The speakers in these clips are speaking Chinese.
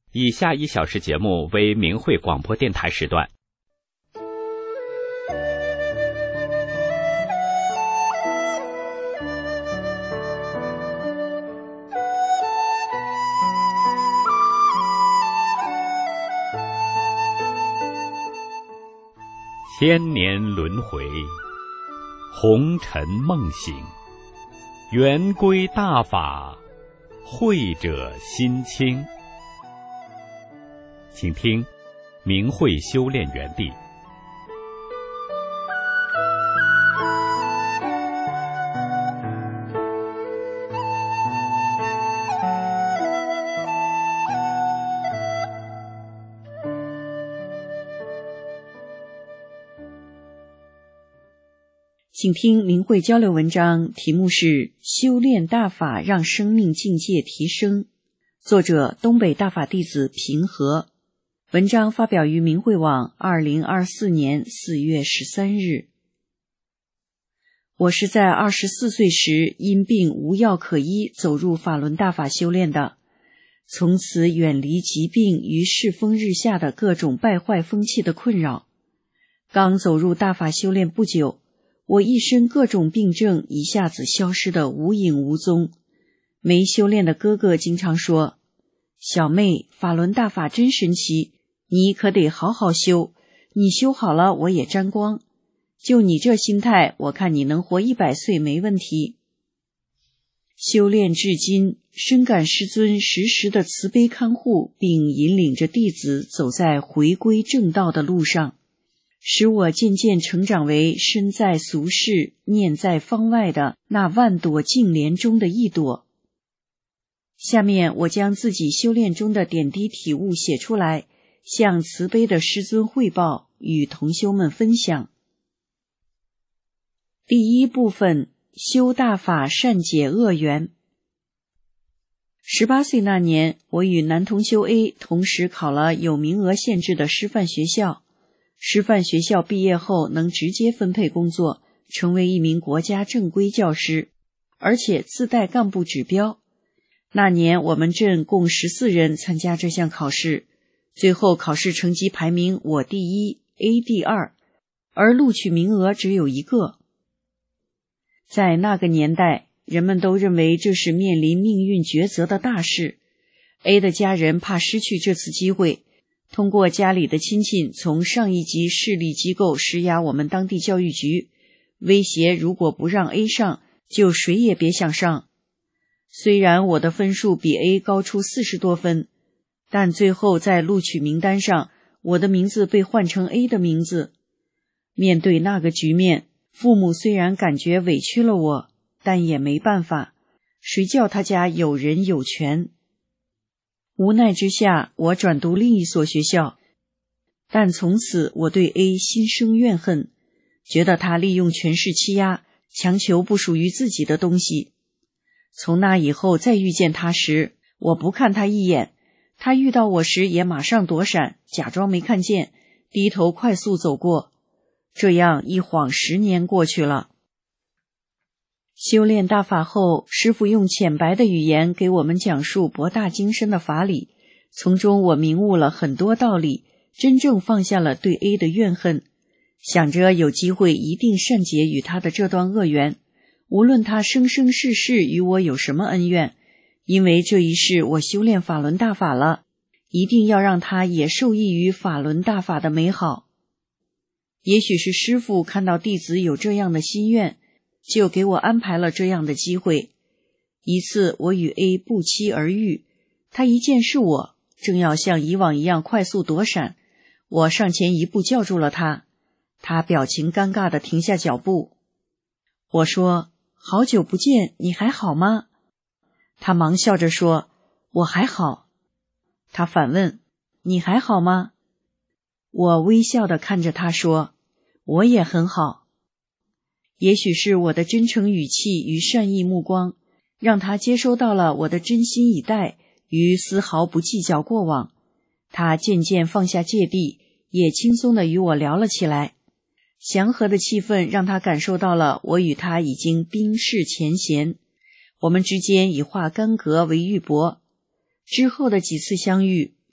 以下1小时节目为明慧广播电台时段。千年轮回，红尘梦醒，圆规大法，慧者心清。请听明慧修炼园地。 请听明慧交流文章，题目是修炼大法让生命境界提升，作者东北大法弟子平和，文章发表于明慧网2024年4月13日。我是在24岁时因病无药可医走入法轮大法修炼的，从此远离疾病与世风日下的各种败坏风气的困扰。刚走入大法修炼不久，我一身各种病症一下子消失得无影无踪。没修炼的哥哥经常说，小妹，法轮大法真神奇，你可得好好修，你修好了我也沾光。就你这心态，我看你能活100岁没问题。修炼至今，深感师尊时时的慈悲看护，并引领着弟子走在回归正道的路上，使我渐渐成长为身在俗世念在方外的那万朵净莲中的一朵。下面我将自己修炼中的点滴体悟写出来，向慈悲的师尊汇报，与同修们分享。第一部分，修大法善解恶缘。18岁那年，我与男同修 A 同时考了有名额限制的师范学校。师范学校毕业后能直接分配工作，成为一名国家正规教师，而且自带干部指标。那年我们镇共14人参加这项考试，最后考试成绩排名我第一 ，A 第二，而录取名额只有1个。在那个年代，人们都认为这是面临命运抉择的大事。A 的家人怕失去这次机会，通过家里的亲戚从上一级市立机构施压我们当地教育局，威胁如果不让 A 上，就谁也别想上。虽然我的分数比 A 高出40多分，但最后在录取名单上，我的名字被换成 A 的名字。面对那个局面，父母虽然感觉委屈了我，但也没办法，谁叫他家有人有权。无奈之下，我转读另一所学校，但从此我对 A 心生怨恨，觉得他利用权势欺压，强求不属于自己的东西。从那以后再遇见他时，我不看他一眼，他遇到我时也马上躲闪，假装没看见，低头快速走过。这样一晃10年过去了。修炼大法后，师父用浅白的语言给我们讲述博大精深的法理，从中我明悟了很多道理，真正放下了对 A 的怨恨，想着有机会一定善解与他的这段恶缘，无论他生生世世与我有什么恩怨，因为这一世我修炼法轮大法了，一定要让他也受益于法轮大法的美好。也许是师父看到弟子有这样的心愿，就给我安排了这样的机会。一次我与 A 不期而遇，他一见是我，正要像以往一样快速躲闪，我上前一步叫住了他，他表情尴尬地停下脚步。我说，好久不见，你还好吗？他忙笑着说，我还好。他反问，你还好吗？我微笑地看着他说，我也很好。也许是我的真诚语气与善意目光，让他接收到了我的真心以待与丝毫不计较过往。他渐渐放下芥蒂，也轻松地与我聊了起来。祥和的气氛让他感受到了我与他已经冰释前嫌，我们之间以化干戈为玉帛。之后的几次相遇，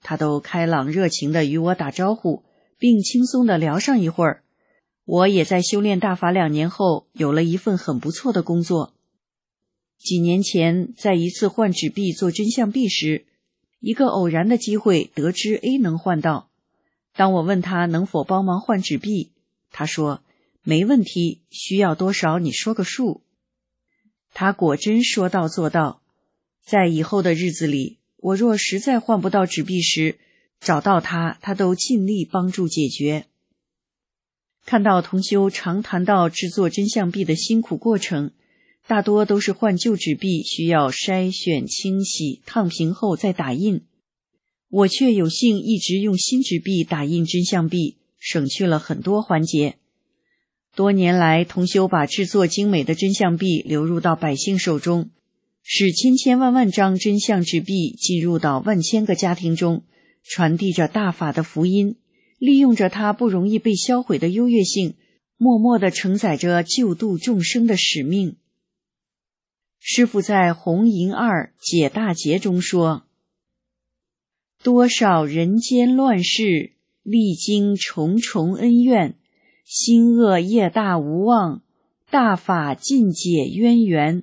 他都开朗热情地与我打招呼，并轻松地聊上一会儿。我也在修炼大法2年后，有了一份很不错的工作。几年前，在一次换纸币做真相币时，一个偶然的机会得知 A 能换到。当我问他能否帮忙换纸币，他说没问题，需要多少你说个数。他果真说到做到。在以后的日子里，我若实在换不到纸币时，找到他，他都尽力帮助解决。看到同修常谈到制作真相币的辛苦过程，大多都是换旧纸币需要筛选、清洗、烫平后再打印。我却有幸一直用新纸币打印真相币，省去了很多环节。多年来，同修把制作精美的真相币流入到百姓手中，使千千万万张真相纸币进入到万千个家庭中，传递着大法的福音，利用着它不容易被销毁的优越性，默默地承载着救度众生的使命。师父在红银2解大劫中说，多少人间乱世，历经重重恩怨，心恶业大无望，大法尽解渊源。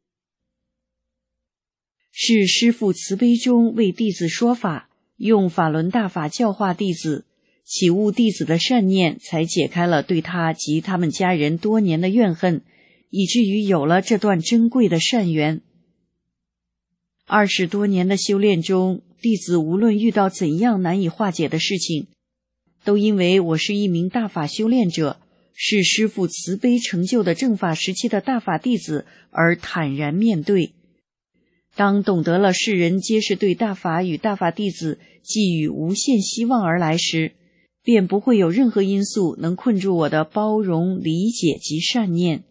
是师父慈悲中为弟子说法，用法轮大法教化弟子，启悟弟子的善念，才解开了对他及他们家人多年的怨恨，以至于有了这段珍贵的善缘。20多年的修炼中，弟子无论遇到怎样难以化解的事情，都因为我是一名大法修炼者，是师父慈悲成就的正法时期的大法弟子而坦然面对。当懂得了世人皆是对大法与大法弟子寄予无限希望而来时，便不会有任何因素能困住我的包容、理解及善念。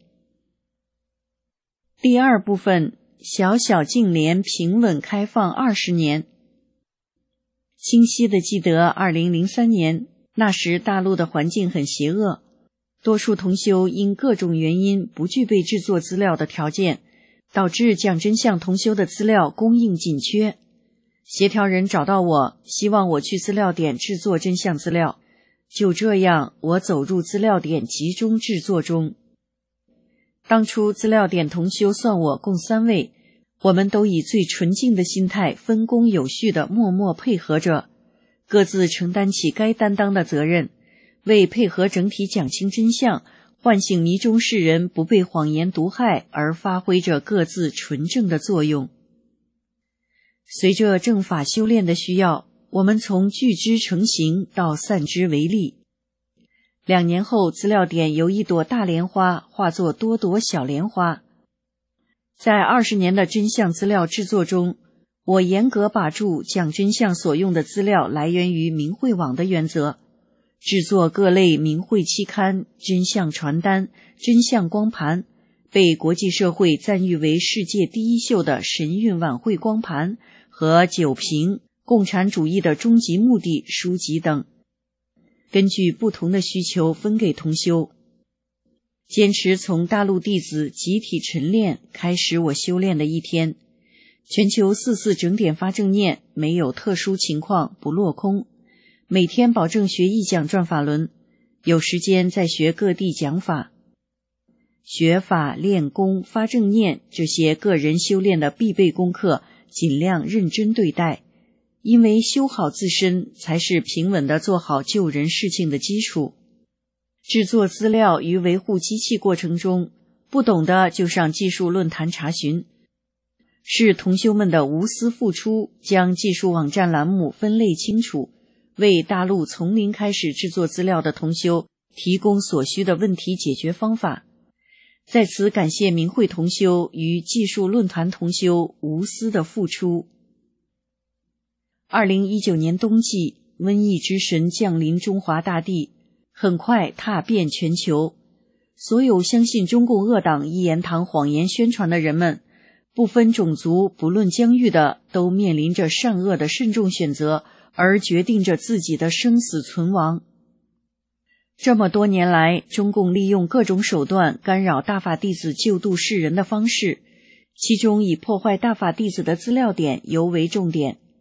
第2部分，小小净莲平稳开放20年。清晰地记得2003年，那时大陆的环境很邪恶，多数同修因各种原因不具备制作资料的条件，导致讲真相同修的资料供应紧缺。协调人找到我，希望我去资料点制作真相资料。就这样，我走入资料点集中制作中。当初资料点同修算我共3位，我们都以最纯净的心态分工有序地默默配合着，各自承担起该担当的责任，为配合整体讲清真相，唤醒迷中世人不被谎言毒害而发挥着各自纯正的作用。随着正法修炼的需要，我们从聚知成形到散之为力。2年后，资料点由一朵大莲花化作多朵小莲花。在20年的真相资料制作中，我严格把住讲真相所用的资料来源于明慧网的原则，制作各类明慧期刊、真相传单、真相光盘，被国际社会赞誉为世界第一秀的神韵晚会光盘和9瓶共产主义的终极目的书籍等，根据不同的需求分给同修。坚持从大陆弟子集体晨练开始我修炼的一天，全球44整点发正念，没有特殊情况不落空，每天保证学一讲转法轮，有时间再学各地讲法。学法、练功、发正念这些个人修炼的必备功课，尽量认真对待，因为修好自身才是平稳地做好救人事情的基础。制作资料与维护机器过程中，不懂的就上技术论坛查询。是同修们的无私付出，将技术网站栏目分类清楚，为大陆从零开始制作资料的同修提供所需的问题解决方法。在此感谢明慧同修与技术论坛同修无私的付出。2019年冬季，瘟疫之神降临中华大地，很快踏遍全球。所有相信中共恶党一言堂谎言宣传的人们，不分种族不论疆域的，都面临着善恶的慎重选择，而决定着自己的生死存亡。这么多年来，中共利用各种手段干扰大法弟子救度世人的方式，其中以破坏大法弟子的资料点尤为重点。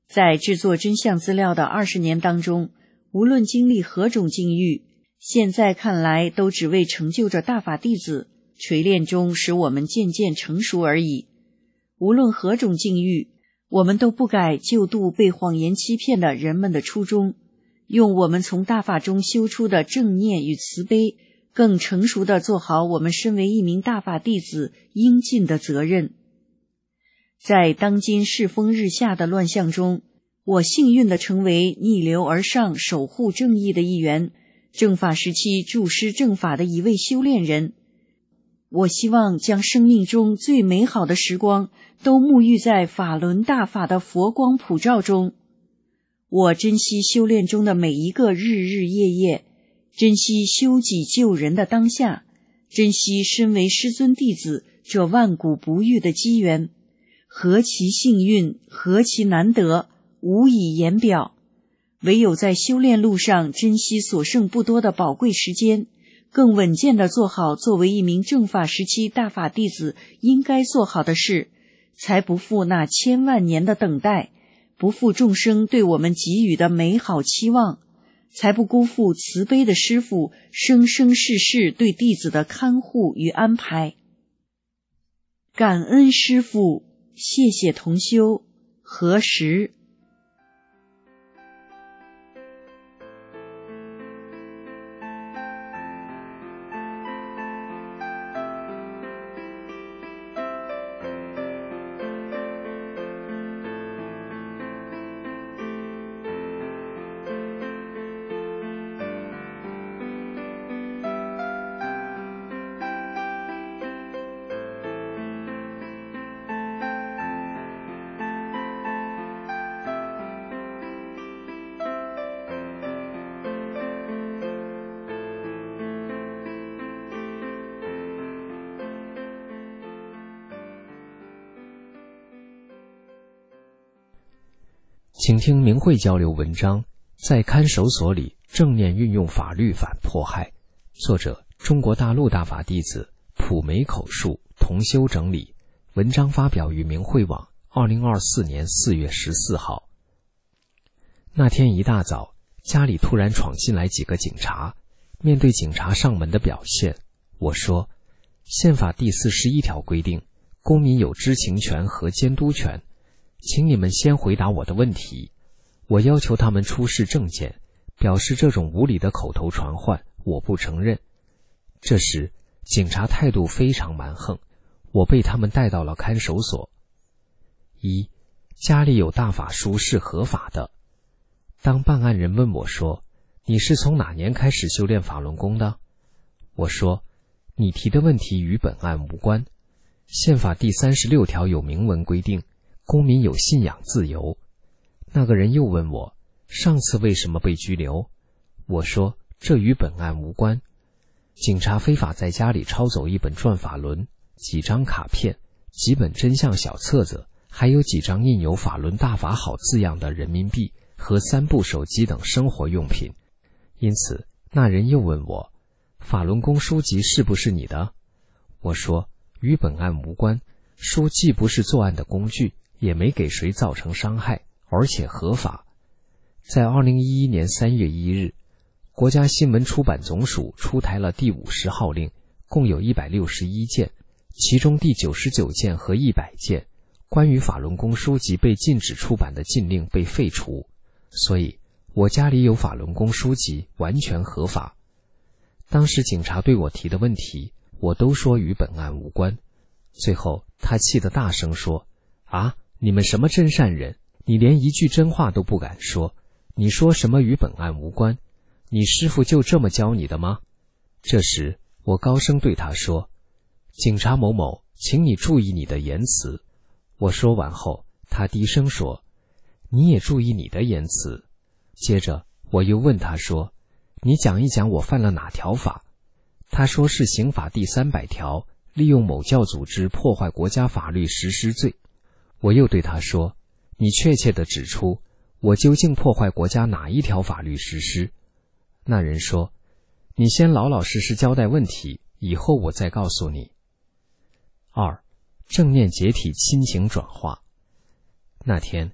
在制作真相资料的20年当中，无论经历何种境遇，现在看来都只为成就着大法弟子，锤炼中使我们渐渐成熟而已。无论何种境遇，我们都不改救度被谎言欺骗的人们的初衷，用我们从大法中修出的正念与慈悲，更成熟地做好我们身为一名大法弟子应尽的责任。在当今世风日下的乱象中，我幸运地成为逆流而上守护正义的一员，正法时期注师正法的一位修炼人。我希望将生命中最美好的时光都沐浴在法轮大法的佛光普照中。我珍惜修炼中的每一个日日夜夜，珍惜修己救人的当下，珍惜身为师尊弟子这万古不遇的机缘，何其幸运，何其难得，无以言表。唯有在修炼路上珍惜所剩不多的宝贵时间，更稳健地做好作为一名正法时期大法弟子应该做好的事，才不负那千万年的等待，不负众生对我们给予的美好期望，才不辜负慈悲的师父生生世世对弟子的看护与安排。感恩师父，谢谢同修，何时。 请听明慧交流文章，在看守所里正念运用法律反迫害，作者中国大陆大法弟子，普梅口述，同修整理。文章发表于明慧网2024年4月14号。那天一大早，家里突然闯进来几个警察，面对警察上门的表现，我说，宪法第41条规定，公民有知情权和监督权，请你们先回答我的问题。我要求他们出示证件，表示这种无理的口头传唤我不承认。这时警察态度非常蛮横，我被他们带到了看守所。1. 家里有大法书是合法的。当办案人问我说，你是从哪年开始修炼法轮功的？我说，你提的问题与本案无关。宪法第36条有明文规定，公民有信仰自由。那个人又问我，上次为什么被拘留？我说，这与本案无关。警察非法在家里抄走一本转法轮、几张卡片、几本真相小册子，还有几张印有法轮大法好字样的人民币和3部手机等生活用品。因此那人又问我，法轮功书籍是不是你的？我说，与本案无关，书既不是作案的工具，也没给谁造成伤害，而且合法。在2011年3月1日，国家新闻出版总署出台了第50号令，共有161件，其中第99件和100件关于法轮功书籍被禁止出版的禁令被废除，所以我家里有法轮功书籍完全合法。当时警察对我提的问题，我都说与本案无关。最后他气得大声说，啊，你们什么真善人，你连一句真话都不敢说，你说什么与本案无关？你师父就这么教你的吗？这时我高声对他说，警察某某，请你注意你的言辞。我说完后，他低声说，你也注意你的言辞。接着我又问他说，你讲一讲我犯了哪条法？他说是刑法第300条，利用某教组织破坏国家法律实施罪。我又对他说，你确切地指出我究竟破坏国家哪一条法律实施？那人说，你先老老实实交代问题，以后我再告诉你。2. 正念解体亲情转化。那天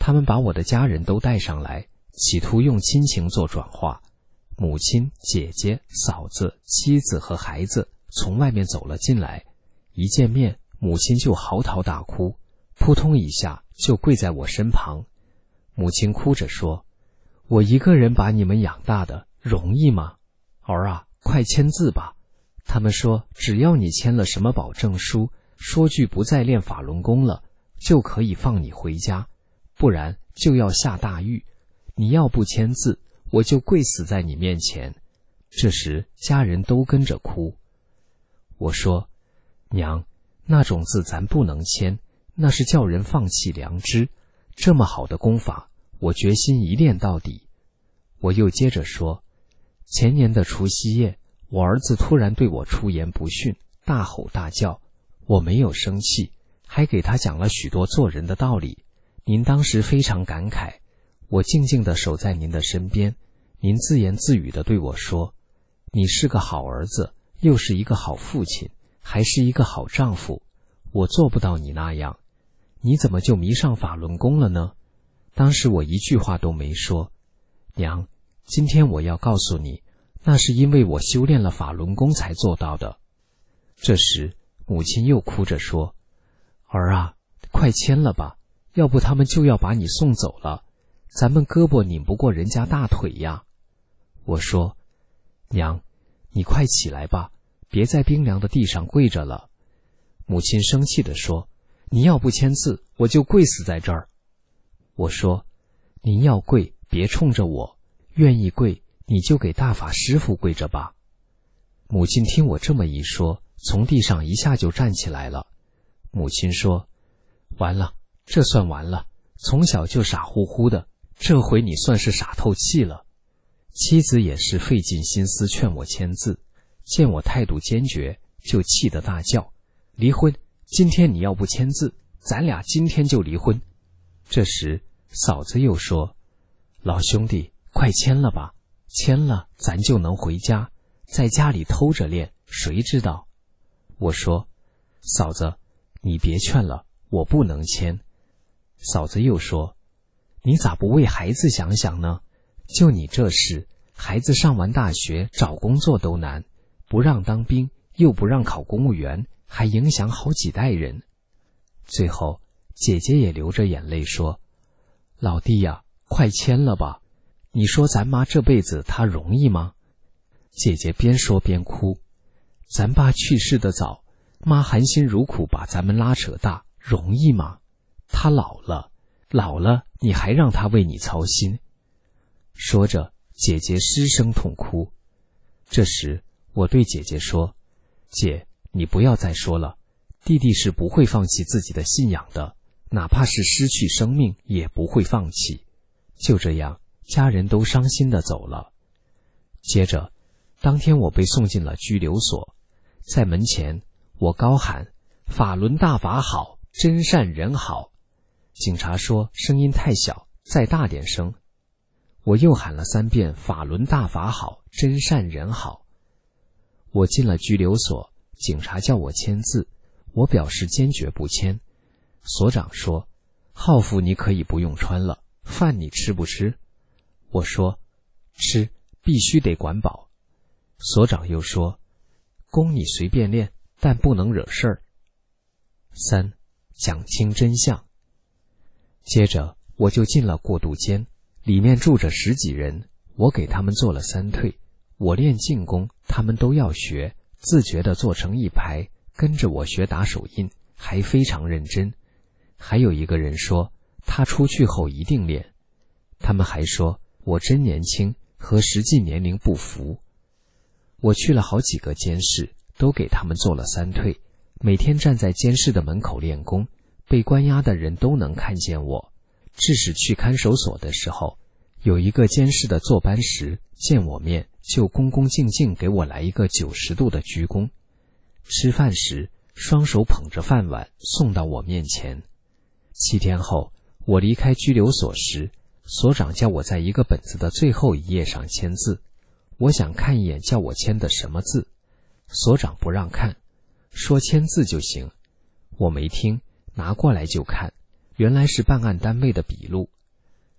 他们把我的家人都带上来，企图用亲情做转化。母亲、姐姐、嫂子、妻子和孩子从外面走了进来，一见面，母亲就嚎啕大哭，扑通一下就跪在我身旁。母亲哭着说：“我一个人把你们养大的，容易吗？儿啊，快签字吧。”他们说，只要你签了什么保证书，说句不再练法轮功了，就可以放你回家，不然就要下大狱。你要不签字，我就跪死在你面前。这时家人都跟着哭。我说：“娘，那种字咱不能签，那是叫人放弃良知。这么好的功法，我决心一练到底。”我又接着说：“前年的除夕夜，我儿子突然对我出言不逊，大吼大叫，我没有生气，还给他讲了许多做人的道理。您当时非常感慨，我静静地守在您的身边，您自言自语地对我说：你是个好儿子，又是一个好父亲，还是一个好丈夫，我做不到你那样，你怎么就迷上法轮功了呢？”当时我一句话都没说。娘，今天我要告诉你，那是因为我修炼了法轮功才做到的。这时母亲又哭着说：“儿啊，快签了吧，要不他们就要把你送走了，咱们胳膊拧不过人家大腿呀。”我说：“娘，你快起来吧，别在冰凉的地上跪着了。”母亲生气地说：“你要不签字，我就跪死在这儿。”我说：“您要跪，别冲着我，愿意跪你就给大法师父跪着吧。”母亲听我这么一说，从地上一下就站起来了。母亲说：“完了，这算完了，从小就傻乎乎的，这回你算是傻透气了。”妻子也是费尽心思劝我签字，见我态度坚决，就气得大叫：“离婚！今天你要不签字，咱俩今天就离婚。”这时嫂子又说：“老兄弟，快签了吧，签了咱就能回家，在家里偷着练，谁知道？”我说：“嫂子，你别劝了，我不能签。”嫂子又说：“你咋不为孩子想想呢？就你这事，孩子上完大学找工作都难，不让当兵，又不让考公务员，还影响好几代人。”最后姐姐也流着眼泪说：“老弟呀，快签了吧，你说咱妈这辈子她容易吗？”姐姐边说边哭：“咱爸去世的早，妈含辛茹苦把咱们拉扯大，容易吗？她老了，你还让她为你操心。”说着，姐姐失声痛哭。这时我对姐姐说：“姐，你不要再说了，弟弟是不会放弃自己的信仰的，哪怕是失去生命也不会放弃。”就这样，家人都伤心地走了。接着当天我被送进了拘留所，在门前我高喊：“法轮大法好，真善人好。”警察说声音太小，再大点声。我又喊了3遍：“法轮大法好，真善人好。”我进了拘留所，警察叫我签字，我表示坚决不签。所长说：“号服你可以不用穿了，饭你吃不吃？”我说：“吃，必须得管饱。”所长又说：“功你随便练，但不能惹事儿。”3. 讲清真相。接着我就进了过渡间，里面住着10几人，我给他们做了3退。我练静功，他们都要学，自觉地坐成一排，跟着我学打手印，还非常认真。还有一个人说他出去后一定练。他们还说我真年轻，和实际年龄不符。我去了好几个监室，都给他们做了3退，每天站在监室的门口练功，被关押的人都能看见我。致使去看守所的时候，有一个监室的坐班时见我面，就恭恭敬敬给我来一个90度的鞠躬。吃饭时双手捧着饭碗送到我面前。7天后，我离开拘留所时，所长叫我在一个本子的最后一页上签字。我想看一眼叫我签的什么字，所长不让看，说签字就行。我没听，拿过来就看，原来是办案单位的笔录，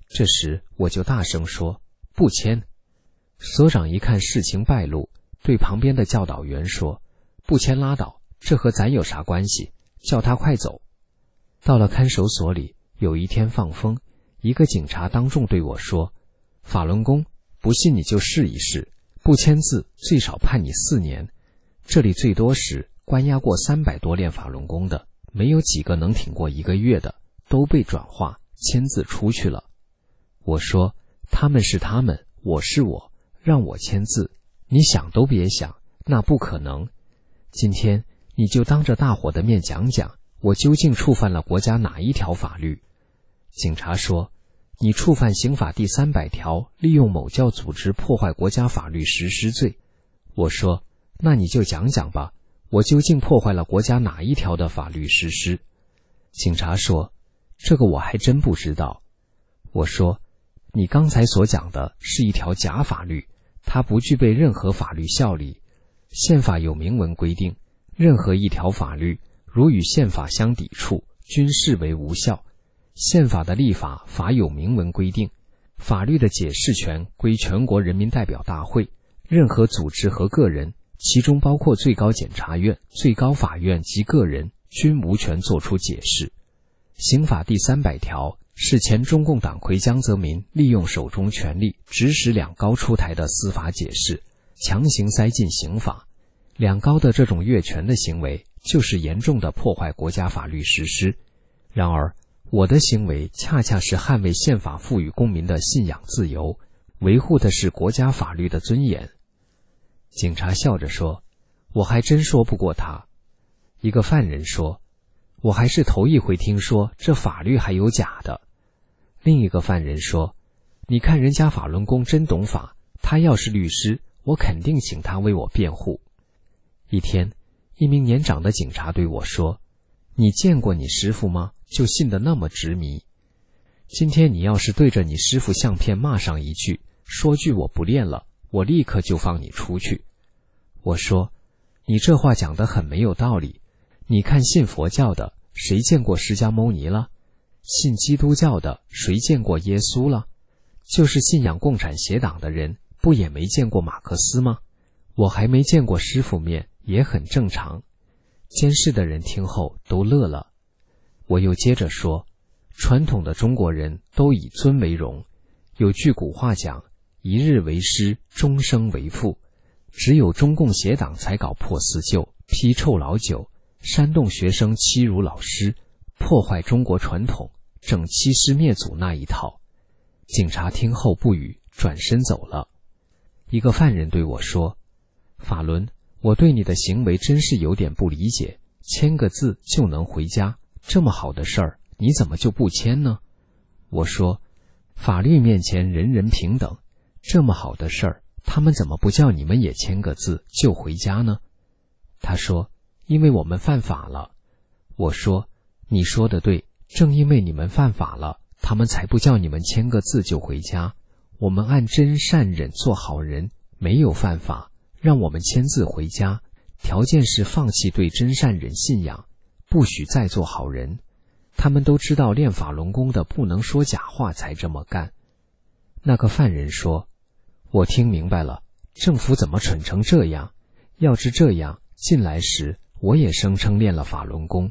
这时我就大声说：“不签。”所长一看事情败露，对旁边的教导员说：“不签拉倒，这和咱有啥关系？叫他快走。”到了看守所里，有一天放风，一个警察当众对我说：“法轮功，不信你就试一试，不签字最少判你4年。这里最多时关押过300多练法轮功的，没有几个能挺过1个月的，都被转化签字出去了。”我说：“他们是他们，我是我，让我签字，你想都别想，那不可能。今天你就当着大伙的面讲讲，我究竟触犯了国家哪一条法律？”警察说：“你触犯刑法第300条，利用某教组织破坏国家法律实施罪。”我说：“那你就讲讲吧，我究竟破坏了国家哪一条的法律实施？”警察说：“这个我还真不知道。”我说：“你刚才所讲的是一条假法律，它不具备任何法律效力。宪法有明文规定，任何一条法律如与宪法相抵触，均视为无效。宪法的立法法有明文规定，法律的解释权归全国人民代表大会，任何组织和个人，其中包括最高检察院、最高法院及个人，均无权作出解释。刑法第300条是前中共党魁江泽民利用手中权力指使两高出台的司法解释，强行塞进刑法。两高的这种越权的行为，就是严重的破坏国家法律实施。然而，我的行为恰恰是捍卫宪法赋予公民的信仰自由，维护的是国家法律的尊严。”警察笑着说：“我还真说不过他。”一个犯人说：“我还是头一回听说这法律还有假的。”另一个犯人说：“你看人家法轮功真懂法，他要是律师，我肯定请他为我辩护。”一天，一名年长的警察对我说：“你见过你师父吗？就信得那么执迷。今天你要是对着你师父相片骂上一句，说句我不练了，我立刻就放你出去。”我说：“你这话讲得很没有道理。你看信佛教的，谁见过释迦牟尼了？信基督教的，谁见过耶稣了？就是信仰共产协党的人，不也没见过马克思吗？我还没见过师父面，也很正常。”监视的人听后都乐了。我又接着说：“传统的中国人都以尊为荣，有句古话讲，一日为师，终生为父。只有中共协党才搞破四旧，批臭老九，煽动学生欺辱老师，破坏中国传统，整欺师灭祖那一套。”警察听后不语，转身走了。一个犯人对我说：“法轮，我对你的行为真是有点不理解，签个字就能回家，这么好的事儿，你怎么就不签呢？”我说：“法律面前人人平等，这么好的事儿，他们怎么不叫你们也签个字就回家呢？”他说：“因为我们犯法了。”我说：“你说的对，正因为你们犯法了，他们才不叫你们签个字就回家。我们按真善忍做好人，没有犯法，让我们签字回家，条件是放弃对真善忍信仰，不许再做好人。他们都知道练法轮功的不能说假话才这么干。”那个犯人说：“我听明白了，政府怎么蠢成这样？要是这样，进来时我也声称练了法轮功。”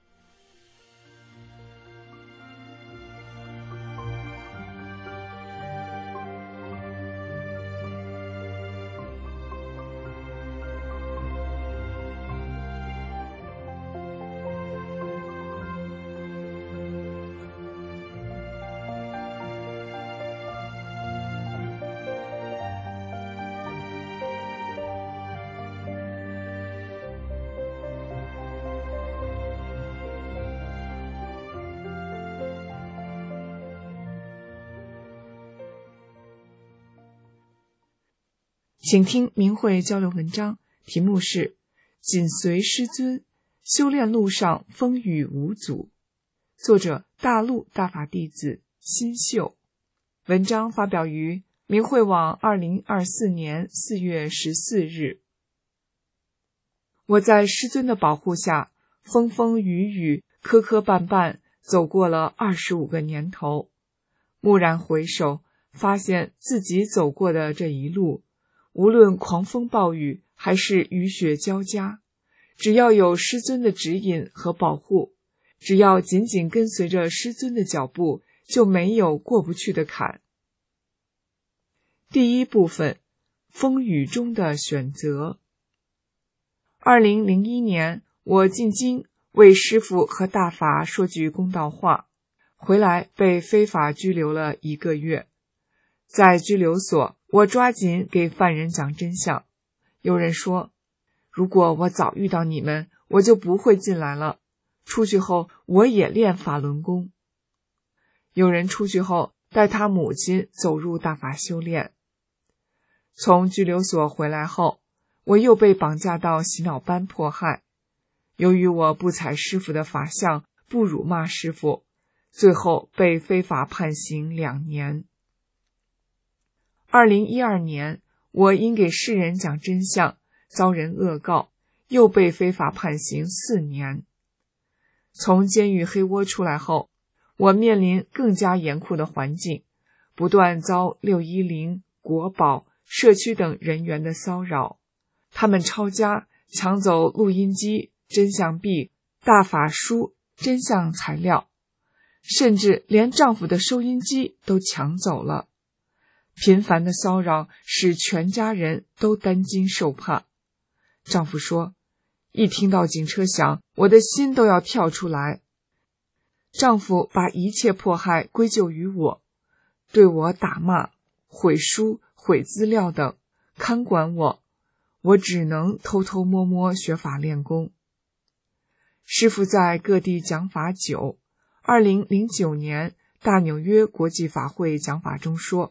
请听明慧交流文章，题目是紧随师尊，修炼路上风雨无阻，作者大陆大法弟子新秀。文章发表于明慧网2024年4月14日。我在师尊的保护下，风风雨雨、磕磕绊绊，走过了25个年头。 蓦然回首，发现自己走过的这一路，无论狂风暴雨还是雨雪交加，只要有师尊的指引和保护，只要紧紧跟随着师尊的脚步，就没有过不去的坎。第一部分，风雨中的选择。2001年，我进京为师父和大法说句公道话，回来被非法拘留了1个月。在拘留所，我抓紧给犯人讲真相。有人说，如果我早遇到你们，我就不会进来了。出去后，我也练法轮功。有人出去后，带他母亲走入大法修炼。从拘留所回来后，我又被绑架到洗脑班迫害。由于我不踩师父的法相，不辱骂师父，最后被非法判刑2年。2012年，我因给世人讲真相，遭人恶告，又被非法判刑4年。从监狱黑窝出来后，我面临更加严酷的环境，不断遭610、国保、社区等人员的骚扰。他们抄家，抢走录音机、真相币、大法书、真相材料，甚至连丈夫的收音机都抢走了。频繁的骚扰使全家人都担惊受怕。丈夫说，一听到警车响，我的心都要跳出来。丈夫把一切迫害归咎于我，对我打骂、毁书、毁资料等，看管我。我只能偷偷摸摸学法练功。师父在各地讲法久，2009年大纽约国际法会讲法中说，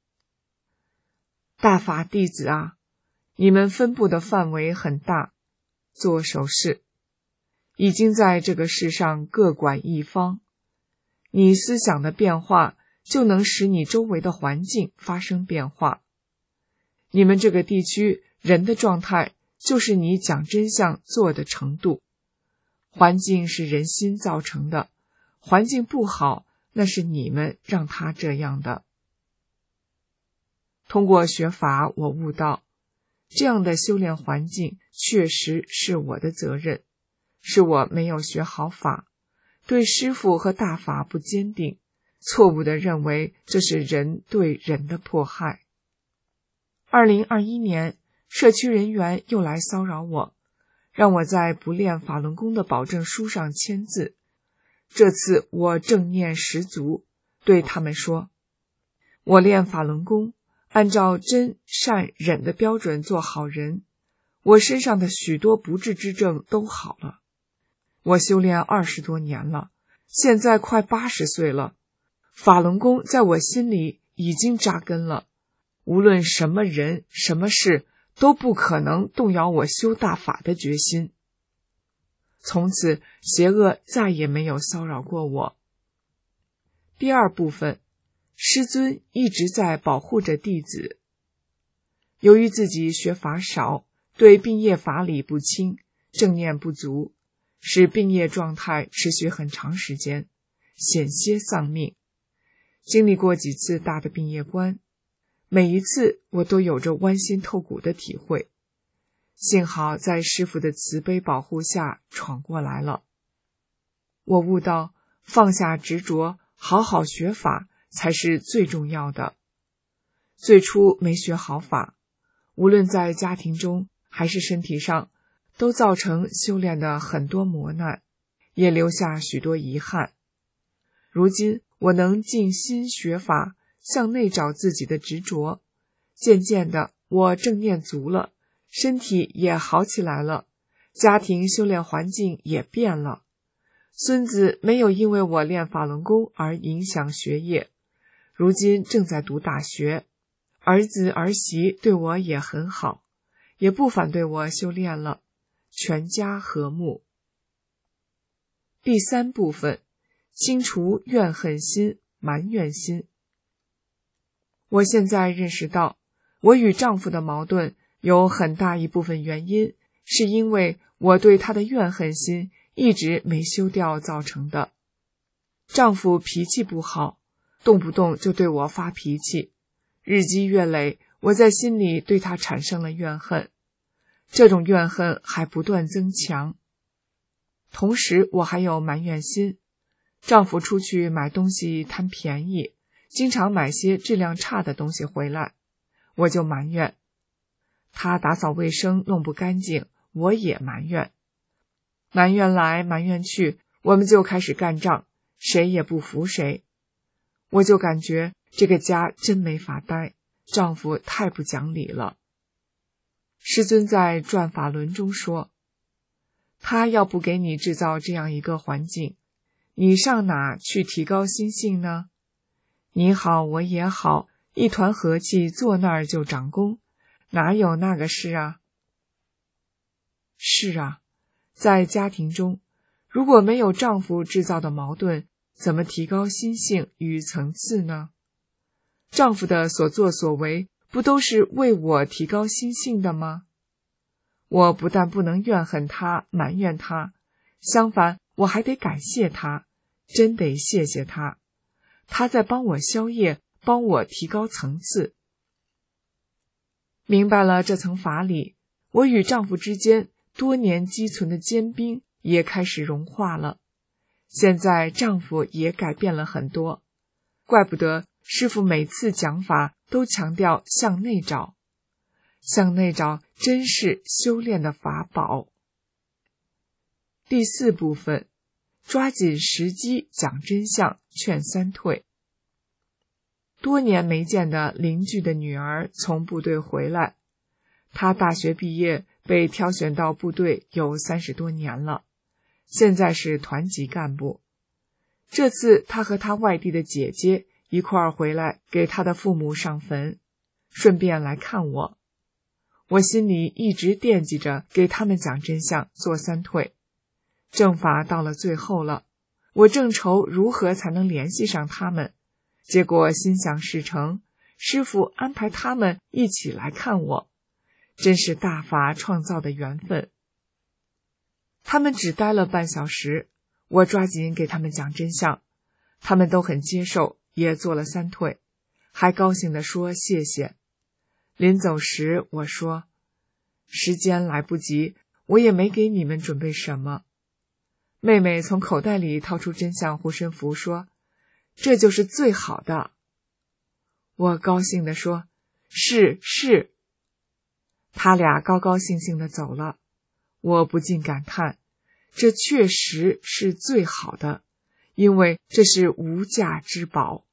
大法弟子啊，你们分布的范围很大，做手势，已经在这个世上各管一方。你思想的变化，就能使你周围的环境发生变化。你们这个地区人的状态，就是你讲真相做的程度。环境是人心造成的，环境不好，那是你们让它这样的。通过学法，我悟到，这样的修炼环境确实是我的责任，是我没有学好法，对师父和大法不坚定，错误地认为这是人对人的迫害。2021年，社区人员又来骚扰我，让我在不练法轮功的保证书上签字。这次我正念十足，对他们说，我练法轮功，按照真善忍的标准做好人，我身上的许多不治之症都好了。我修炼20多年了，现在快80岁了，法轮功在我心里已经扎根了，无论什么人什么事都不可能动摇我修大法的决心。从此邪恶再也没有骚扰过我。第二部分，师尊一直在保护着弟子。由于自己学法少，对病业法理不清，正念不足，使病业状态持续很长时间，险些丧命。经历过几次大的病业关，每一次我都有着剜心透骨的体会，幸好在师父的慈悲保护下闯过来了。我悟到，放下执着，好好学法才是最重要的。最初没学好法，无论在家庭中还是身体上，都造成修炼的很多磨难，也留下许多遗憾。如今我能静心学法，向内找自己的执着，渐渐的我正念足了，身体也好起来了，家庭修炼环境也变了。孙子没有因为我练法轮功而影响学业，如今正在读大学，儿子儿媳对我也很好，也不反对我修炼了，全家和睦。第三部分，清除怨恨心、埋怨心。我现在认识到，我与丈夫的矛盾有很大一部分原因，是因为我对他的怨恨心一直没修掉造成的。丈夫脾气不好， 动不动就对我发脾气，日积月累，我在心里对他产生了怨恨，这种怨恨还不断增强。同时我还有埋怨心，丈夫出去买东西贪便宜，经常买些质量差的东西回来，我就埋怨。他打扫卫生弄不干净，我也埋怨。埋怨来埋怨去，我们就开始干仗，谁也不服谁。我就感觉这个家真没法待，丈夫太不讲理了。师尊在《转法轮》中说，他要不给你制造这样一个环境，你上哪去提高心性呢？你好我也好，一团和气，坐那儿就长功，哪有那个事啊？是啊，在家庭中，如果没有丈夫制造的矛盾，怎么提高心性与层次呢？丈夫的所作所为，不都是为我提高心性的吗？我不但不能怨恨他、埋怨他，相反，我还得感谢他，真得谢谢他。他在帮我消业，帮我提高层次。明白了这层法理，我与丈夫之间多年积存的坚冰也开始融化了。现在丈夫也改变了很多，怪不得师父每次讲法都强调向内找，向内找真是修炼的法宝。第4部分，抓紧时机讲真相，劝三退。多年没见的邻居的女儿从部队回来，她大学毕业，被挑选到部队有30多年了，现在是团级干部。这次她和她外地的姐姐一块儿回来，给她的父母上坟，顺便来看我。我心里一直惦记着给他们讲真相，做三退。正法到了最后了，我正愁如何才能联系上他们，结果心想事成，师父安排他们一起来看我，真是大法创造的缘分。他们只待了半小时，我抓紧给他们讲真相，他们都很接受，也做了三退，还高兴地说谢谢。临走时我说，时间来不及，我也没给你们准备什么。妹妹从口袋里掏出真相护身符说，这就是最好的。我高兴地说，是。他俩高高兴兴地走了，我不禁感叹，这确实是最好的，因为这是无价之宝。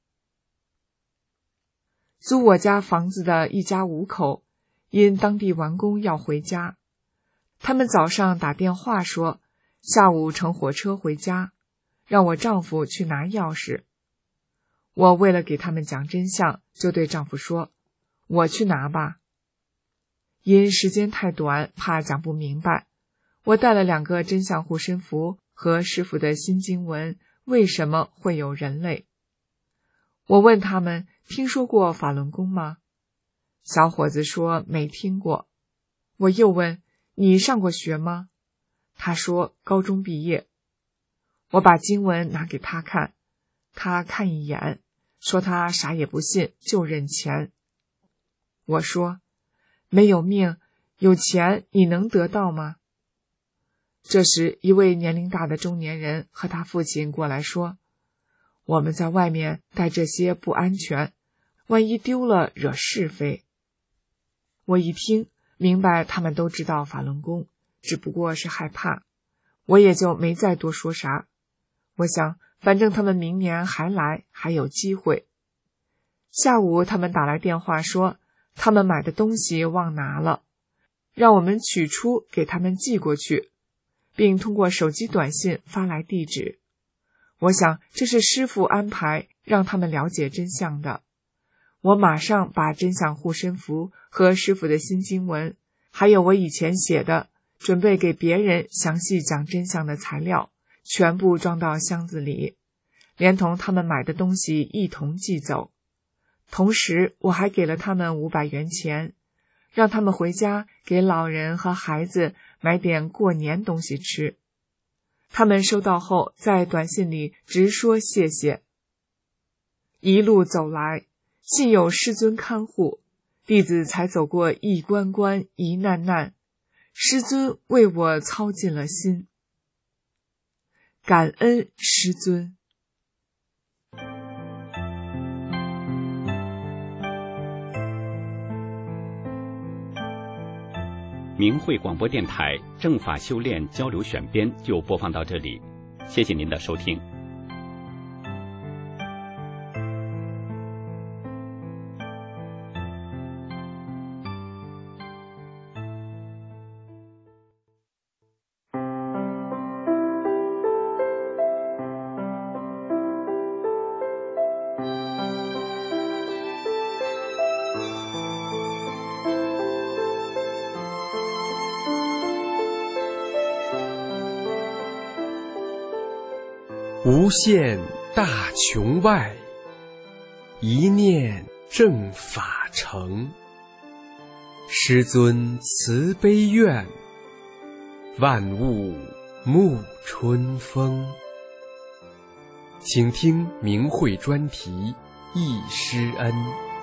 租我家房子的一家5口，因当地完工要回家，他们早上打电话说，下午乘火车回家，让我丈夫去拿钥匙。我为了给他们讲真相，就对丈夫说，我去拿吧。因时间太短，怕讲不明白，我带了2个真相护身符和师父的新经文，为什么会有人类？我问他们，听说过法轮功吗？小伙子说没听过。我又问，你上过学吗？他说高中毕业。我把经文拿给他看，他看一眼，说他啥也不信，就认钱。我说，没有命，有钱你能得到吗？这时一位年龄大的中年人和他父亲过来说，我们在外面带这些不安全，万一丢了惹是非。我一听明白他们都知道法轮功，只不过是害怕，我也就没再多说啥。我想反正他们明年还来，还有机会。下午他们打来电话说，他们买的东西忘拿了，让我们取出给他们寄过去，并通过手机短信发来地址。我想这是师父安排让他们了解真相的。我马上把真相护身符和师父的新经文，还有我以前写的准备给别人详细讲真相的材料，全部装到箱子里，连同他们买的东西一同寄走。同时我还给了他们500元钱，让他们回家给老人和孩子买点过年东西吃。他们收到后在短信里直说谢谢。 一路走来，幸有师尊看护，弟子才走过一关关一难难，师尊为我操尽了心，感恩师尊。 明慧广播电台正法修炼交流选编就播放到这里，谢谢您的收听。 无限大穹外，一念正法成。师尊慈悲愿，万物沐春风。请听明慧专题忆师恩。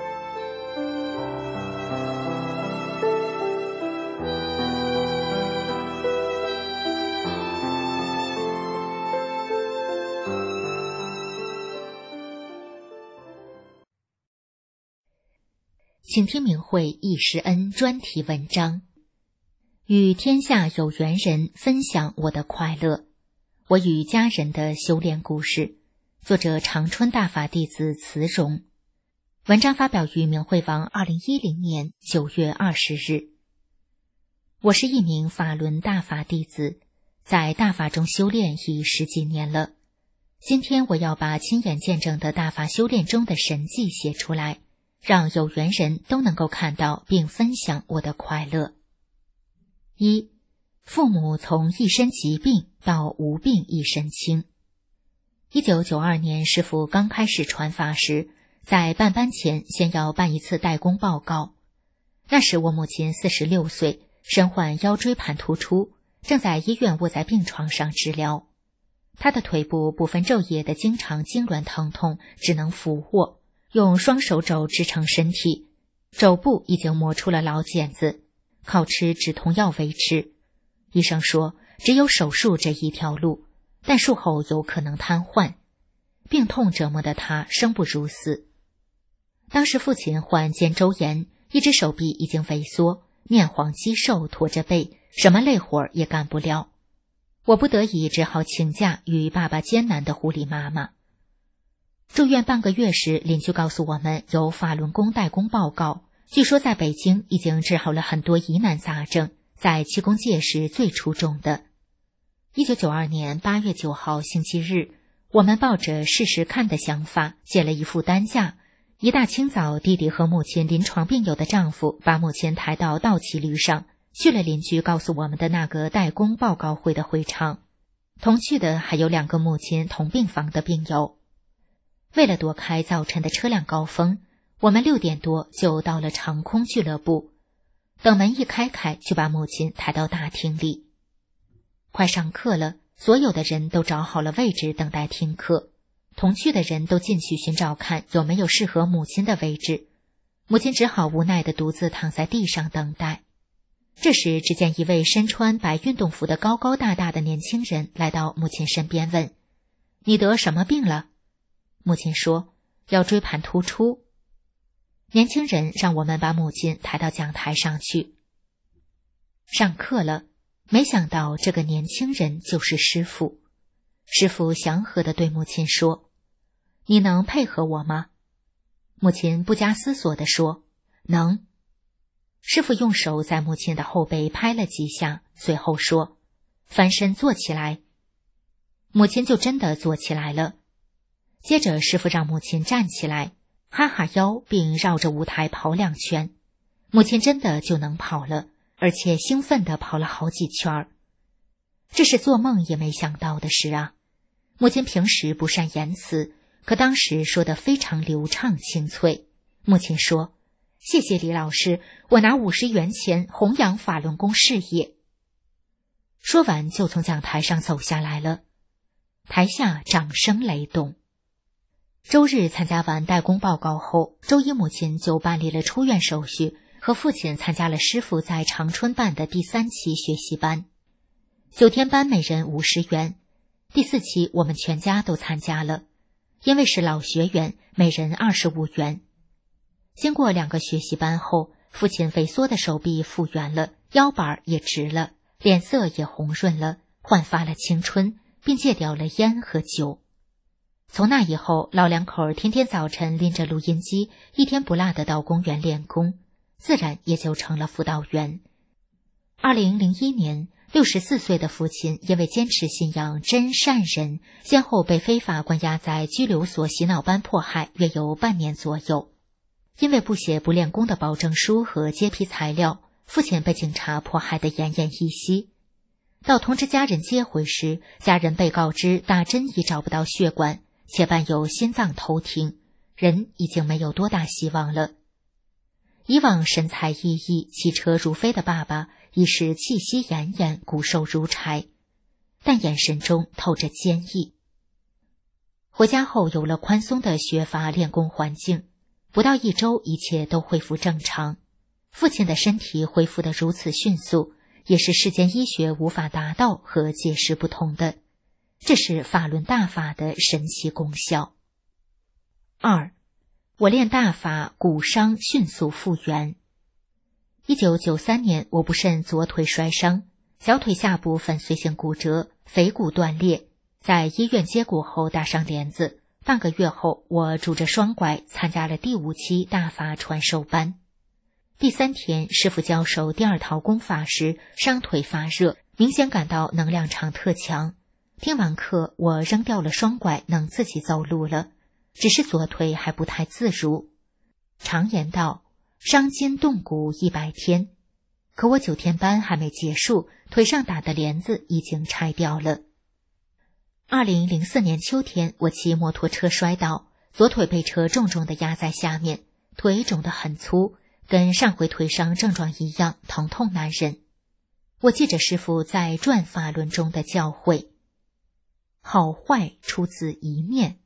请听明慧忆师恩专题文章，与天下有缘人分享我的快乐，我与家人的修炼故事。作者长春大法弟子慈荣。文章发表于明慧网2010年9月20日。我是一名法轮大法弟子，在大法中修炼已10几年了。今天我要把亲眼见证的大法修炼中的神迹写出来，让有缘人都能够看到并分享我的快乐。1. 父母从一身疾病到无病一身轻。1992年师父刚开始传法时，在办班前先要办一次代工报告。那时我母亲46岁，身患腰椎盘突出，正在医院卧在病床上治疗。她的腿部部分昼夜的经常痉挛疼痛，只能俯卧，用双手肘支撑身体，肘部已经磨出了老茧子，靠吃止痛药维持。医生说只有手术这一条路，但术后有可能瘫痪。病痛折磨得他生不如死。当时父亲患肩周炎，一只手臂已经萎缩，面黄肌瘦，驼着背，什么累活也干不了。我不得已只好请假与爸爸艰难的护理妈妈。住院半个月时，邻居告诉我们有法轮功代工报告，据说在北京已经治好了很多疑难杂症，在气功界是最出众的。1992年8月9号星期日，我们抱着试试看的想法，借了一副担架。一大清早，弟弟和母亲临床病友的丈夫把母亲抬到倒骑驴上，去了邻居告诉我们的那个代工报告会的会场。同去的还有2个母亲同病房的病友。为了躲开早晨的车辆高峰，我们6点多就到了长空俱乐部。等门一开就把母亲抬到大厅里。快上课了，所有的人都找好了位置等待听课。同去的人都进去寻找看有没有适合母亲的位置。母亲只好无奈地独自躺在地上等待。这时只见一位身穿白运动服的高高大大的年轻人来到母亲身边问：你得什么病了？母亲说：腰椎盘突出。年轻人让我们把母亲抬到讲台上去。上课了，没想到这个年轻人就是师父。师父祥和地对母亲说：你能配合我吗？母亲不加思索地说：能。师父用手在母亲的后背拍了几下，随后说：翻身坐起来。母亲就真的坐起来了。接着师父让母亲站起来，哈哈腰，并绕着舞台跑2圈。母亲真的就能跑了，而且兴奋地跑了好几圈儿。这是做梦也没想到的事啊！母亲平时不善言辞，可当时说得非常流畅清脆。母亲说：谢谢李老师，我拿50元钱弘扬法轮功事业。说完就从讲台上走下来了。台下掌声雷动。 周日参加完代工报告后，周一母亲就办理了出院手续，和父亲参加了师傅在长春办的第3期学习班，9天班每人50元。第4期我们全家都参加了，因为是老学员，每人25元。经过2个学习班后，父亲萎缩的手臂复原了，腰板也直了，脸色也红润了，焕发了青春，并戒掉了烟和酒。从那以后，老两口天天早晨拎着录音机，一天不落的到公园练功，自然也就成了辅导员。2001年，64岁的父亲因为坚持信仰真善人，先后被非法关押在拘留所洗脑班迫害，约有半年左右。因为不写不练功的保证书和揭批材料，父亲被警察迫害得奄奄一息。到通知家人接回时，家人被告知打针已找不到血管，且伴有心脏偷听，人已经没有多大希望了。以往神采奕奕、骑车如飞的爸爸，已是气息奄奄、骨瘦如柴，但眼神中透着坚毅。回家后有了宽松的学法练功环境，不到1周，一切都恢复正常。父亲的身体恢复得如此迅速，也是世间医学无法达到和解释不通的，这是法轮大法的神奇功效。2. 我练大法，骨伤迅速复原。1993年，我不慎左腿摔伤，小腿下部粉碎性骨折，腓骨断裂，在医院接骨后打上帘子。半个月后，我拄着双拐参加了第5期大法传授班。第3天，师父教授第2套功法时，伤腿发热，明显感到能量场特强。听完课，我扔掉了双拐，能自己走路了，只是左腿还不太自如。常言道，伤筋动骨100天，可我9天班还没结束，腿上打的帘子已经拆掉了。2004年秋天，我骑摩托车摔倒，左腿被车重重地压在下面，腿肿得很粗，跟上回腿伤症状一样，疼痛难忍。我记着师父在转法轮中的教诲：好坏出自一念。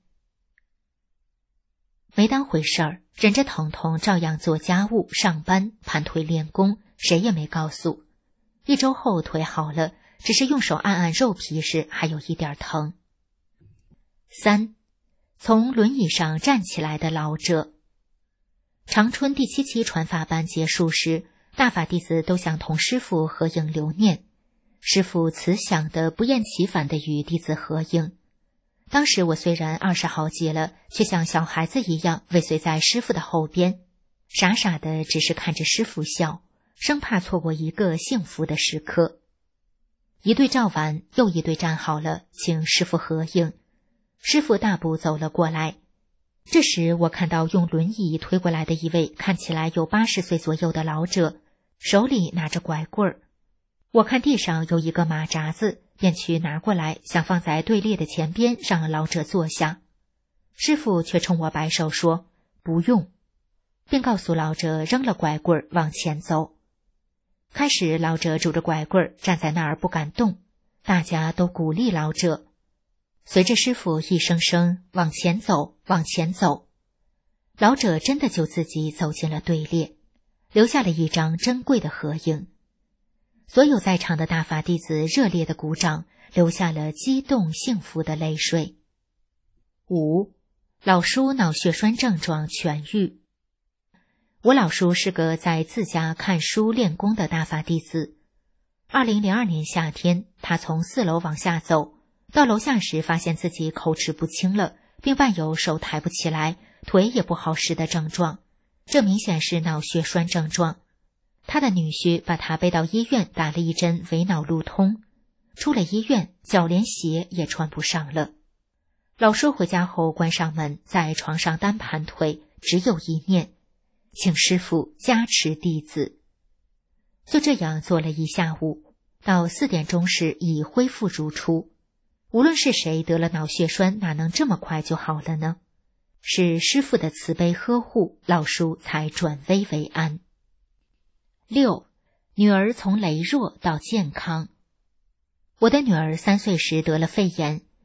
没当回事儿，忍着疼痛照样做家务、上班、盘腿练功，谁也没告诉。1周后腿好了，只是用手按按肉皮时还有一点疼。3. 从轮椅上站起来的老者。长春第7期传法班结束时，大法弟子都想同师父合影留念。师父慈祥的不厌其烦地与弟子合影。当时我虽然20好几了，却像小孩子一样尾随在师父的后边，傻傻的只是看着师父笑，生怕错过一个幸福的时刻。一对照完，又一对站好了，请师父合影。师父大步走了过来。这时我看到用轮椅推过来的一位看起来有80岁左右的老者，手里拿着拐棍儿。我看地上有一个马扎子，便去拿过来，想放在队列的前边，让老者坐下。师父却冲我摆手说不用，并告诉老者扔了拐棍儿往前走。开始老者拄着拐棍儿站在那儿不敢动，大家都鼓励老者。随着师父一声声往前走，往前走，老者真的就自己走进了队列，留下了一张珍贵的合影。所有在场的大法弟子热烈的鼓掌，流下了激动幸福的泪水。5. 老叔脑血栓症状痊愈。我老叔是个在自家看书练功的大法弟子。2002年夏天，他从4楼往下走，到楼下时发现自己口齿不清了，并伴有手抬不起来，腿也不好使的症状，这明显是脑血栓症状。他的女婿把他背到医院，打了一针维脑路通。出了医院，脚连鞋也穿不上了。老叔回家后关上门，在床上单盘腿，只有一念：请师父加持弟子。就这样做了一下午，到4点钟时已恢复如初。无论是谁得了脑血栓，哪能这么快就好了呢？是师父的慈悲呵护，老叔才转危为安。6. 女儿从羸弱到健康。我的女儿3岁时得了肺炎，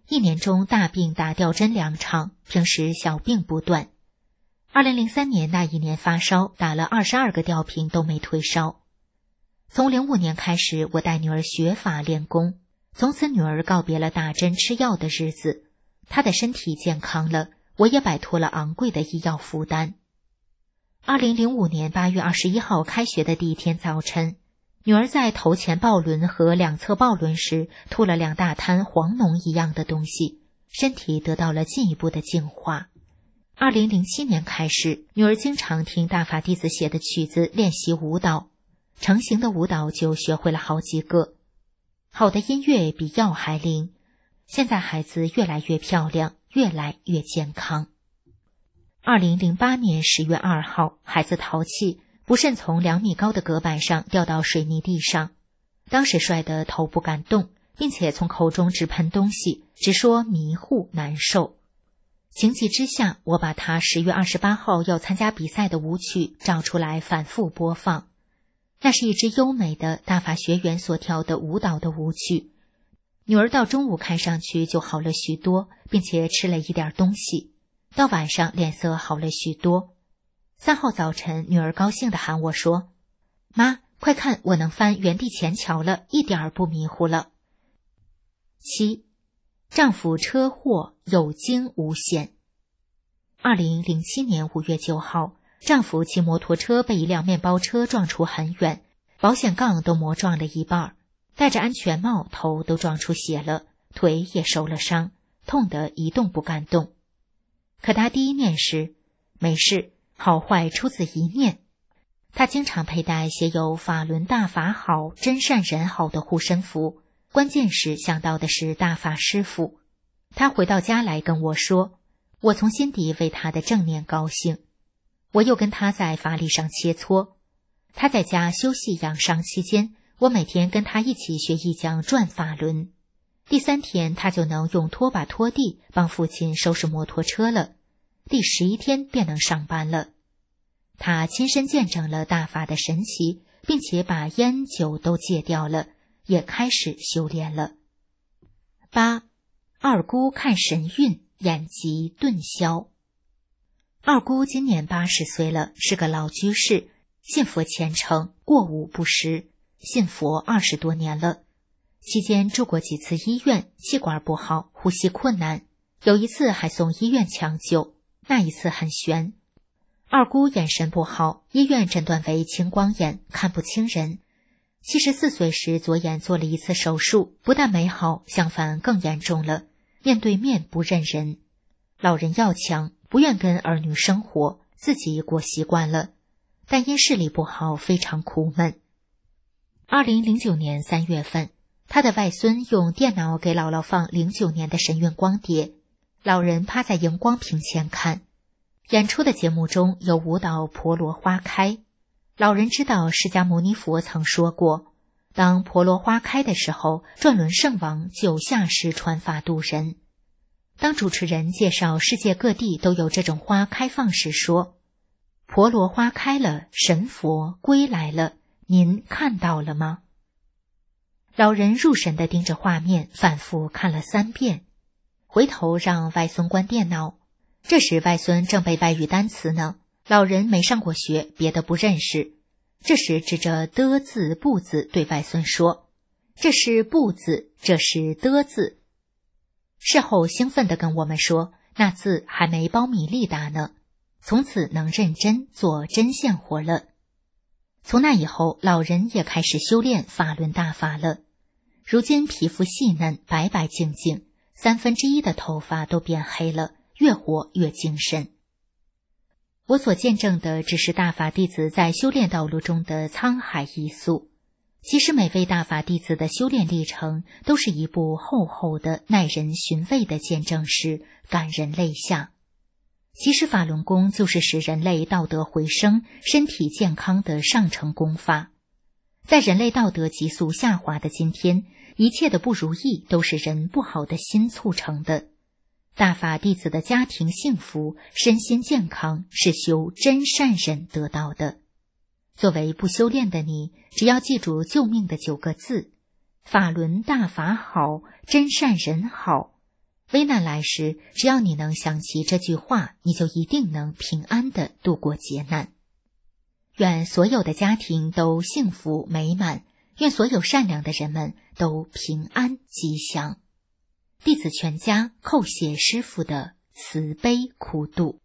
1年中大病打吊针2场，平时小病不断。2003年那一年发烧，打了22个吊瓶都没退烧。从05年开始，我带女儿学法练功，从此女儿告别了打针吃药的日子，她的身体健康了，我也摆脱了昂贵的医药负担。2005年8月21号开学的第一天早晨，女儿在头前抱轮和两侧抱轮时吐了2大滩黄脓一样的东西，身体得到了进一步的净化。2007年开始，女儿经常听大法弟子写的曲子练习舞蹈，成型的舞蹈就学会了好几个。好的音乐比药还灵，现在孩子越来越漂亮，越来越健康。2008年10月2号，孩子淘气，不慎从2米高的隔板上掉到水泥地上，当时摔得头不敢动，并且从口中直喷东西，直说迷糊难受。情急之下，我把他10月28号要参加比赛的舞曲找出来反复播放。那是一支优美的大法学员所跳的舞蹈的舞曲。女儿到中午看上去就好了许多，并且吃了一点东西，到晚上脸色好了许多。3号早晨，女儿高兴地喊我说：“妈，快看，我能翻原地前桥了，一点儿不迷糊了。”7. 丈夫车祸有惊无险。2007年5月9号，丈夫骑摩托车被一辆面包车撞出很远，保险杠都磨撞了一半，戴着安全帽，头都撞出血了，腿也受了伤，痛得一动不敢动。可他第一念是没事，好坏出自一念。他经常佩戴写有法轮大法好，真善人好的护身符，关键是想到的是大法师父。他回到家来跟我说，我从心底为他的正念高兴。我又跟他在法理上切磋。他在家休息养伤期间，我每天跟他一起学一讲转法轮。第3天他就能用拖把拖地，帮父亲收拾摩托车了。第11天便能上班了。他亲身见证了大法的神奇，并且把烟酒都戒掉了，也开始修炼了。8. 二姑看神韵，眼疾顿消。二姑今年80岁了，是个老居士，信佛虔诚，过午不食，信佛20多年了。期间住过几次医院，气管不好，呼吸困难，有一次还送医院抢救，那一次很悬。二姑眼神不好，医院诊断为青光眼，看不清人。74岁时左眼做了一次手术，不但没好，相反更严重了，面对面不认人。老人要强，不愿跟儿女生活，自己过习惯了，但因视力不好，非常苦闷。2009年3月份，他的外孙用电脑给姥姥放09年的神韵光碟，老人趴在荧光屏前看。演出的节目中有舞蹈婆罗花开。老人知道释迦牟尼佛曾说过，当婆罗花开的时候，转轮圣王就下世传法度人。当主持人介绍世界各地都有这种花开放时说，婆罗花开了，神佛归来了，您看到了吗？老人入神地盯着画面，反复看了3遍，回头让外孙关电脑。这时外孙正背外语单词呢，老人没上过学，别的不认识。这时指着的字不字对外孙说，这是不字，这是的字。事后兴奋地跟我们说，那字还没苞米粒大呢，从此能认真做针线活了。从那以后，老人也开始修炼法轮大法了。如今皮肤细嫩，白白净净，1/3的头发都变黑了，越活越精神。我所见证的只是大法弟子在修炼道路中的沧海一粟，其实每位大法弟子的修炼历程都是一部厚厚的耐人寻味的见证史，感人泪下。其实法轮功就是使人类道德回升、身体健康的上乘功法。在人类道德急速下滑的今天，一切的不如意都是人不好的心促成的。大法弟子的家庭幸福、身心健康是修真善忍得到的。作为不修炼的你，只要记住救命的9个字：法轮大法好，真善人好， 危难来时，只要你能想起这句话，你就一定能平安地度过劫难。愿所有的家庭都幸福美满，愿所有善良的人们都平安吉祥。弟子全家叩谢师父的慈悲苦度。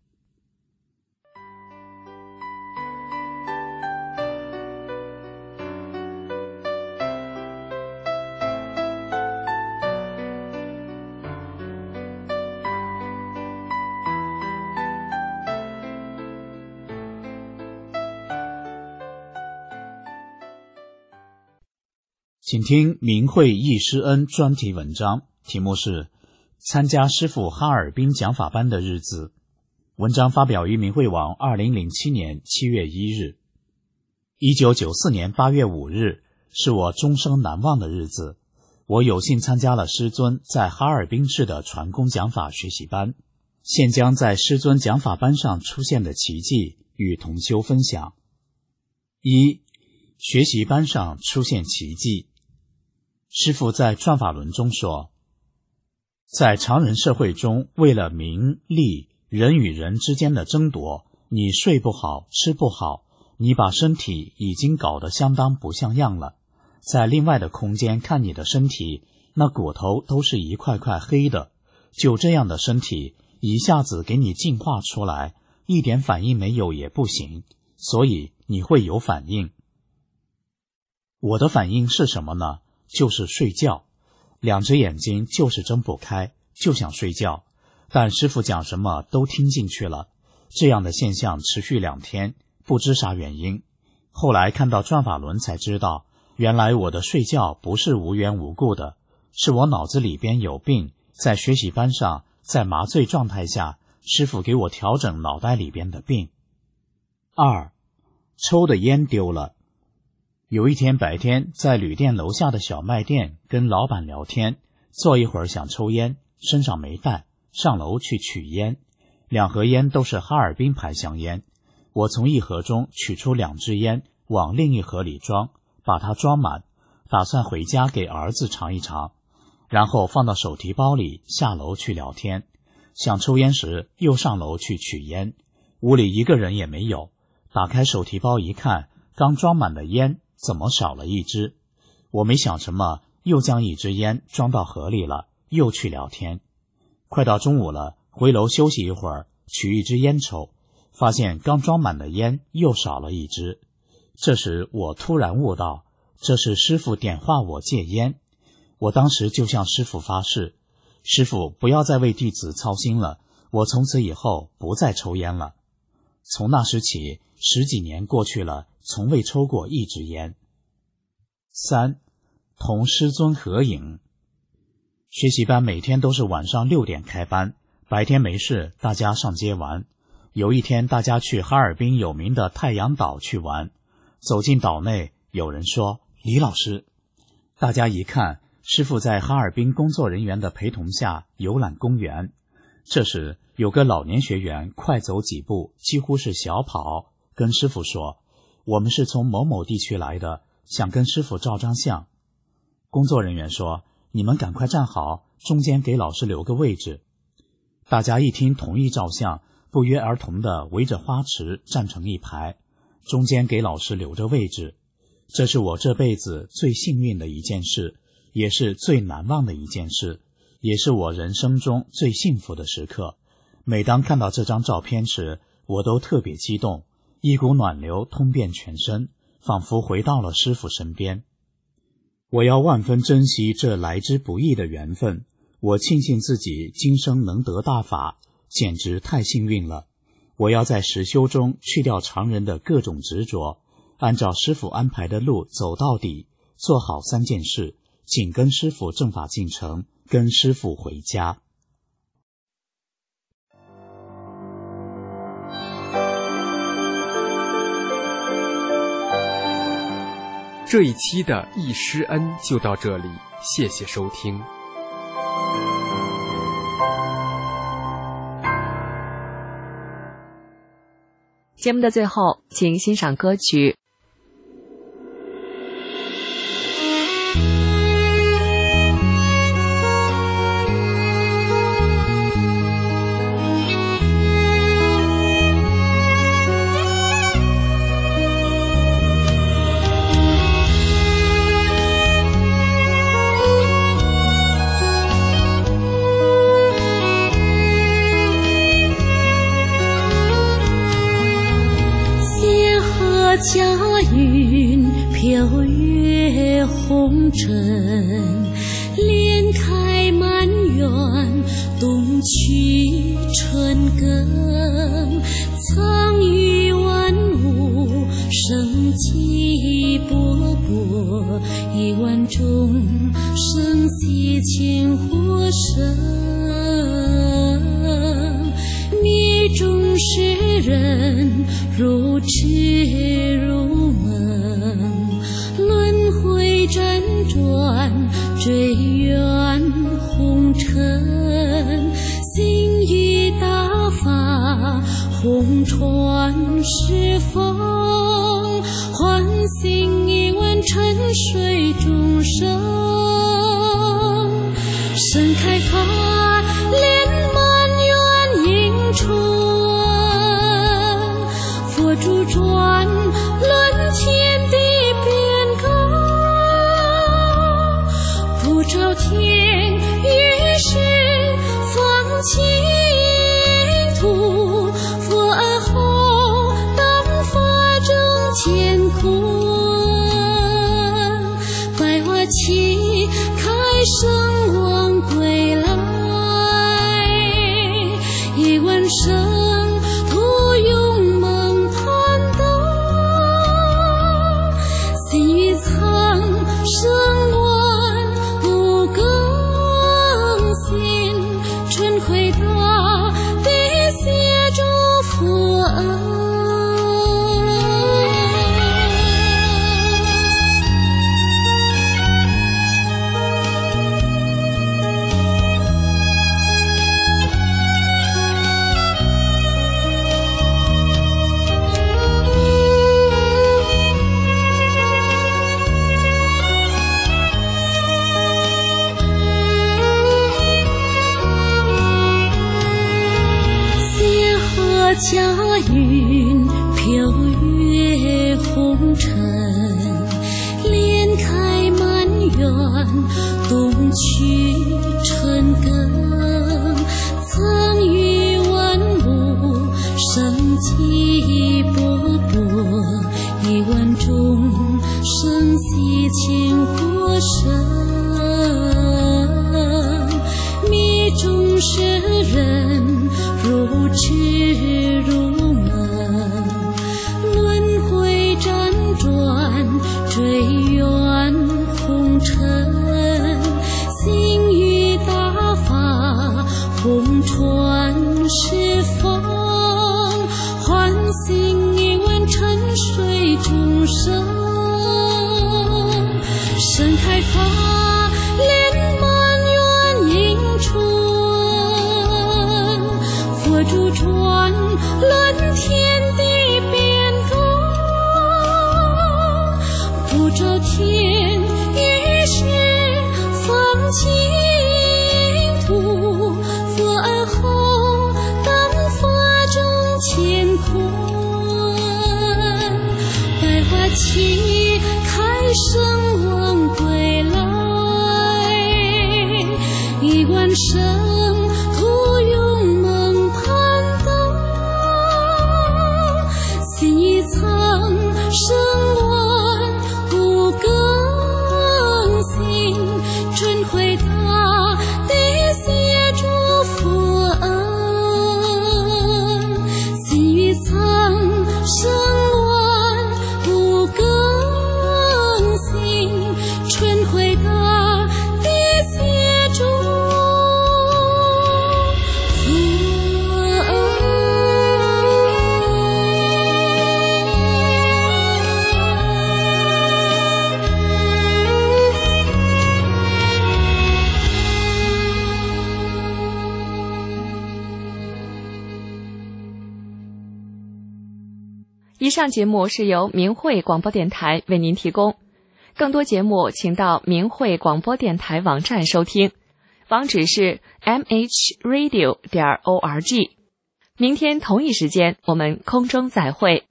请听明慧忆师恩专题文章，题目是参加师父哈尔滨讲法班的日子。文章发表于明慧网2007年7月1日。1994年8月5日是我终生难忘的日子，我有幸参加了师尊在哈尔滨市的传功讲法学习班，现将在师尊讲法班上出现的奇迹与同修分享。一、学习班上出现奇迹。师父在转法轮中说，在常人社会中，为了名利，人与人之间的争夺，你睡不好，吃不好，你把身体已经搞得相当不像样了。在另外的空间看你的身体，那骨头都是一块块黑的，就这样的身体，一下子给你净化出来，一点反应没有也不行，所以你会有反应。我的反应是什么呢？就是睡觉，两只眼睛就是睁不开，就想睡觉，但师父讲什么都听进去了。这样的现象持续2天，不知啥原因。后来看到转法轮才知道，原来我的睡觉不是无缘无故的，是我脑子里边有病，在学习班上，在麻醉状态下，师父给我调整脑袋里边的病。2、抽的烟丢了。有一天白天在旅店楼下的小卖店跟老板聊天，坐一会儿想抽烟，身上没带，上楼去取烟，2盒烟都是哈尔滨牌香烟，我从一盒中取出2支烟，往另一盒里装，把它装满，打算回家给儿子尝一尝，然后放到手提包里，下楼去聊天。想抽烟时又上楼去取烟，屋里一个人也没有，打开手提包一看，刚装满的烟怎么少了1支？我没想什么，又将1支烟装到盒里了，又去聊天。快到中午了，回楼休息一会儿，取1支烟抽，发现刚装满的烟又少了1支。这时我突然悟到，这是师父点化我戒烟。我当时就向师父发誓，师父不要再为弟子操心了，我从此以后不再抽烟了。从那时起，10几年过去了，从未抽过1支烟。3、同师尊合影。学习班每天都是晚上6点开班，白天没事，大家上街玩。有一天大家去哈尔滨有名的太阳岛去玩，走进岛内，有人说李老师，大家一看，师父在哈尔滨工作人员的陪同下游览公园。这时有个老年学员快走几步，几乎是小跑，跟师父说，我们是从某某地区来的，想跟师父照张相。工作人员说，你们赶快站好，中间给老师留个位置。大家一听同意照相，不约而同地围着花池站成一排，中间给老师留着位置。这是我这辈子最幸运的一件事，也是最难忘的一件事，也是我人生中最幸福的时刻。每当看到这张照片时，我都特别激动，一股暖流通遍全身，仿佛回到了师父身边。我要万分珍惜这来之不易的缘分，我庆幸自己今生能得大法，简直太幸运了。我要在实修中去掉常人的各种执着，按照师父安排的路走到底，做好3件事，紧跟师父正法进程，跟师父回家。 这一期的忆师恩就到这里，谢谢收听。 节目的最后，请欣赏歌曲。 佳云飘越红尘，莲开满园，冬去春耕，苍郁万物，生机勃勃，亿万众生息千活生，迷中世人如痴如梦，轮回辗转追远红尘，心欲大法红传是风，唤醒亿万沉睡众生，盛开法莲满园迎春，佛主转论天地变更，不着天于是放净土，佛后当法正乾坤，百花齐开声望归来，亿万生徒勇猛攀登，心欲苍生乱不更新，春回大地谢诸佛恩。佳云飘越红尘，莲开满园，冬去春耕，苍郁万物，生机勃勃，亿万众生息千活生，迷中世人如痴如梦，轮回辗转追远红尘，心欲大法红传是风，唤醒亿万沉睡众生，盛开法莲满园迎春，佛主转论天地变更，不着天于是放净土，佛后当法正乾坤，百花齐开声望归来，亿万生徒勇猛攀登，心欲苍生乱不更新，春回大地谢诸佛恩，心欲苍生乱不更新，春回大地谢诸以上节目是由明慧广播电台为您提供，更多节目请到明慧广播电台网站收听，网址是 mhradio.org。明天同一时间我们空中再会。